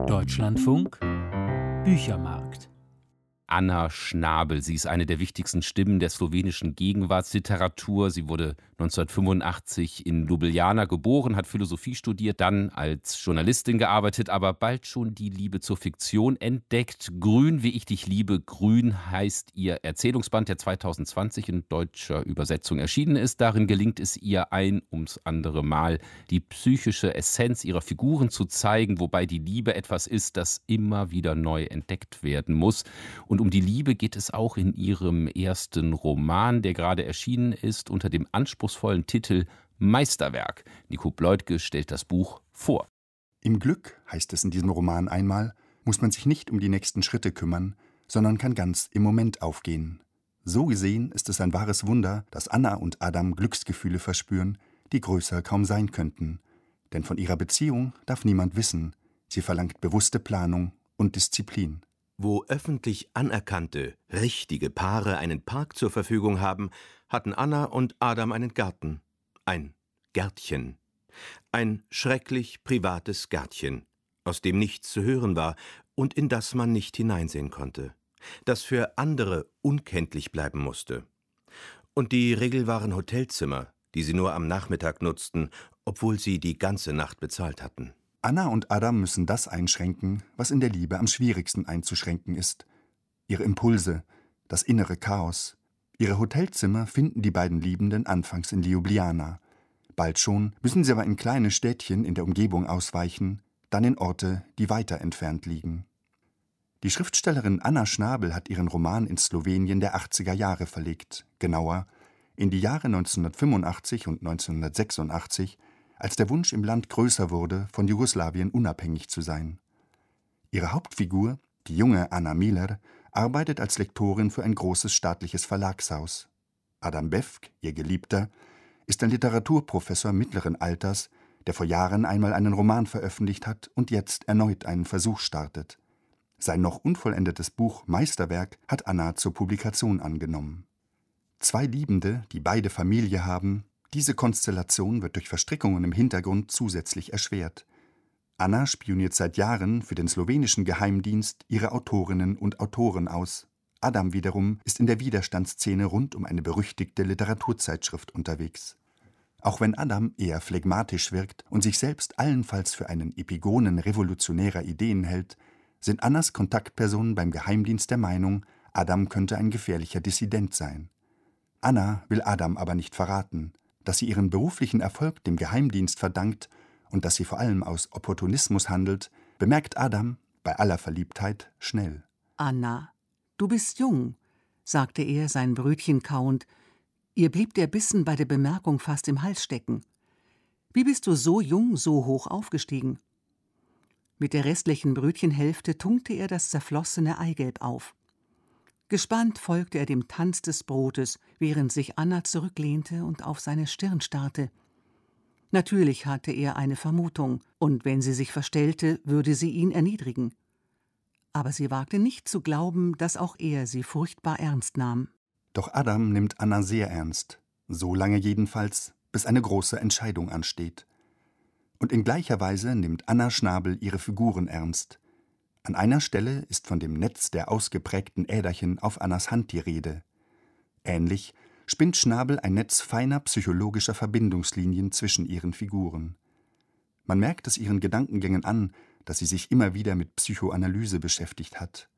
Deutschlandfunk Büchermarkt. Anna Schnabel. Sie ist eine der wichtigsten Stimmen der slowenischen Gegenwartsliteratur. Sie wurde 1985 in Ljubljana geboren, hat Philosophie studiert, dann als Journalistin gearbeitet, aber bald schon die Liebe zur Fiktion entdeckt. Grün, wie ich dich liebe, grün heißt ihr Erzählungsband, der 2020 in deutscher Übersetzung erschienen ist. Darin gelingt es ihr ein ums andere Mal, die psychische Essenz ihrer Figuren zu zeigen, wobei die Liebe etwas ist, das immer wieder neu entdeckt werden muss. Und um die Liebe geht es auch in ihrem ersten Roman, der gerade erschienen ist, unter dem anspruchsvollen Titel Meisterwerk. Nico Bleutke stellt das Buch vor. Im Glück, heißt es in diesem Roman einmal, muss man sich nicht um die nächsten Schritte kümmern, sondern kann ganz im Moment aufgehen. So gesehen ist es ein wahres Wunder, dass Anna und Adam Glücksgefühle verspüren, die größer kaum sein könnten. Denn von ihrer Beziehung darf niemand wissen. Sie verlangt bewusste Planung und Disziplin. Wo öffentlich anerkannte, richtige Paare einen Park zur Verfügung haben, hatten Anna und Adam einen Garten. Ein Gärtchen. Ein schrecklich privates Gärtchen, aus dem nichts zu hören war und in das man nicht hineinsehen konnte. Das für andere unkenntlich bleiben musste. Und die Regel waren Hotelzimmer, die sie nur am Nachmittag nutzten, obwohl sie die ganze Nacht bezahlt hatten. Anna und Adam müssen das einschränken, was in der Liebe am schwierigsten einzuschränken ist. Ihre Impulse, das innere Chaos. Ihre Hotelzimmer finden die beiden Liebenden anfangs in Ljubljana. Bald schon müssen sie aber in kleine Städtchen in der Umgebung ausweichen, dann in Orte, die weiter entfernt liegen. Die Schriftstellerin Anna Schnabel hat ihren Roman ins Slowenien der 80er Jahre verlegt, genauer in die Jahre 1985 und 1986, als der Wunsch im Land größer wurde, von Jugoslawien unabhängig zu sein. Ihre Hauptfigur, die junge Anna Miller, arbeitet als Lektorin für ein großes staatliches Verlagshaus. Adam Bevk, ihr Geliebter, ist ein Literaturprofessor mittleren Alters, der vor Jahren einmal einen Roman veröffentlicht hat und jetzt erneut einen Versuch startet. Sein noch unvollendetes Buch Meisterwerk hat Anna zur Publikation angenommen. Zwei Liebende, die beide Familie haben, diese Konstellation wird durch Verstrickungen im Hintergrund zusätzlich erschwert. Anna spioniert seit Jahren für den slowenischen Geheimdienst ihre Autorinnen und Autoren aus. Adam wiederum ist in der Widerstandsszene rund um eine berüchtigte Literaturzeitschrift unterwegs. Auch wenn Adam eher phlegmatisch wirkt und sich selbst allenfalls für einen Epigonen revolutionärer Ideen hält, sind Annas Kontaktpersonen beim Geheimdienst der Meinung, Adam könnte ein gefährlicher Dissident sein. Anna will Adam aber nicht verraten. Dass sie ihren beruflichen Erfolg dem Geheimdienst verdankt und dass sie vor allem aus Opportunismus handelt, bemerkt Adam, bei aller Verliebtheit, schnell. »Anna, du bist jung«, sagte er, sein Brötchen kauend. Ihr blieb der Bissen bei der Bemerkung fast im Hals stecken. »Wie bist du so jung, so hoch aufgestiegen?« Mit der restlichen Brötchenhälfte tunkte er das zerflossene Eigelb auf. Gespannt folgte er dem Tanz des Brotes, während sich Anna zurücklehnte und auf seine Stirn starrte. Natürlich hatte er eine Vermutung, und wenn sie sich verstellte, würde sie ihn erniedrigen. Aber sie wagte nicht zu glauben, dass auch er sie furchtbar ernst nahm. Doch Adam nimmt Anna sehr ernst, so lange jedenfalls, bis eine große Entscheidung ansteht. Und in gleicher Weise nimmt Anna Schnabel ihre Figuren ernst. An einer Stelle ist von dem Netz der ausgeprägten Äderchen auf Annas Hand die Rede. Ähnlich spinnt Schnabel ein Netz feiner psychologischer Verbindungslinien zwischen ihren Figuren. Man merkt es ihren Gedankengängen an, dass sie sich immer wieder mit Psychoanalyse beschäftigt hat.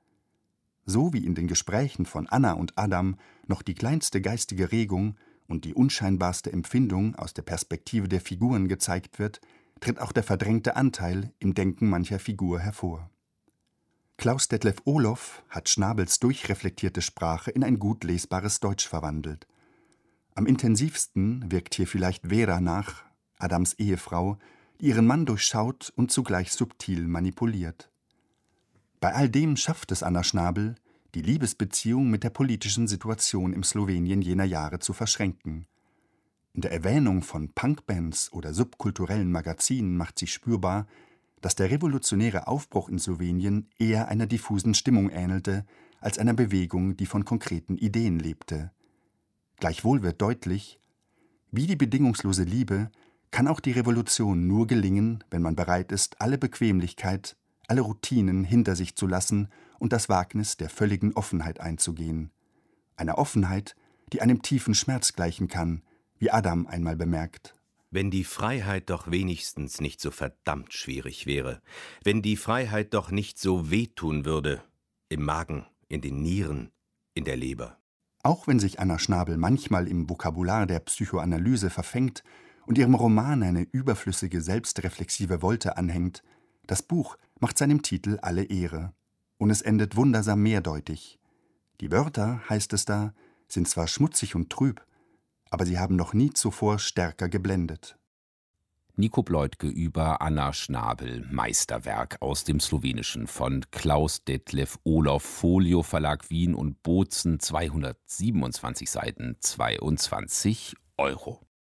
So wie in den Gesprächen von Anna und Adam noch die kleinste geistige Regung und die unscheinbarste Empfindung aus der Perspektive der Figuren gezeigt wird, tritt auch der verdrängte Anteil im Denken mancher Figur hervor. Klaus Detlef Ohloff hat Schnabels durchreflektierte Sprache in ein gut lesbares Deutsch verwandelt. Am intensivsten wirkt hier vielleicht Vera nach, Adams Ehefrau, die ihren Mann durchschaut und zugleich subtil manipuliert. Bei all dem schafft es Anna Schnabel, die Liebesbeziehung mit der politischen Situation im Slowenien jener Jahre zu verschränken. In der Erwähnung von Punkbands oder subkulturellen Magazinen macht sich spürbar, dass der revolutionäre Aufbruch in Slowenien eher einer diffusen Stimmung ähnelte, als einer Bewegung, die von konkreten Ideen lebte. Gleichwohl wird deutlich, wie die bedingungslose Liebe kann auch die Revolution nur gelingen, wenn man bereit ist, alle Bequemlichkeit, alle Routinen hinter sich zu lassen und das Wagnis der völligen Offenheit einzugehen. Einer Offenheit, die einem tiefen Schmerz gleichen kann, wie Adam einmal bemerkt. Wenn die Freiheit doch wenigstens nicht so verdammt schwierig wäre, wenn die Freiheit doch nicht so wehtun würde, im Magen, in den Nieren, in der Leber. Auch wenn sich Anna Schnabel manchmal im Vokabular der Psychoanalyse verfängt und ihrem Roman eine überflüssige, selbstreflexive Wolte anhängt, das Buch macht seinem Titel alle Ehre. Und es endet wundersam mehrdeutig. Die Wörter, heißt es da, sind zwar schmutzig und trüb, aber sie haben noch nie zuvor stärker geblendet. Nico Bleutke über Anna Schnabel, Meisterwerk aus dem Slowenischen von Klaus Detlev Olof, Folio Verlag Wien und Bozen, 227 Seiten, 22 €.